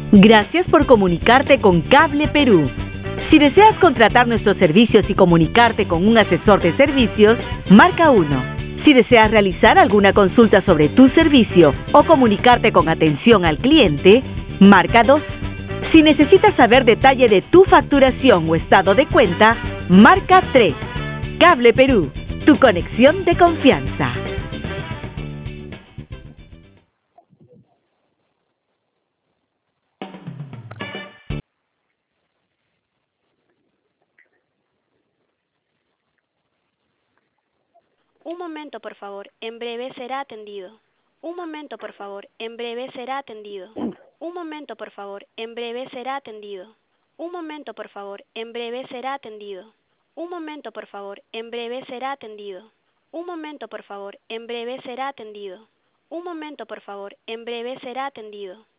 Gracias por comunicarte con Cable Perú. Si deseas contratar nuestros servicios y comunicarte con un asesor de servicios, marca 1. Si deseas realizar alguna consulta sobre tu servicio o comunicarte con atención al cliente, marca 2. Si necesitas saber detalle de tu facturación o estado de cuenta, marca 3. Cable Perú, tu conexión de confianza. Un momento, por favor. En breve será atendido. Un momento, por favor. En breve será atendido. Un momento, por favor. En breve será atendido. Un momento, por favor. En breve será atendido. Un momento, por favor. En breve será atendido. Un momento, por favor. En breve será atendido. Un momento, por favor. En breve será atendido.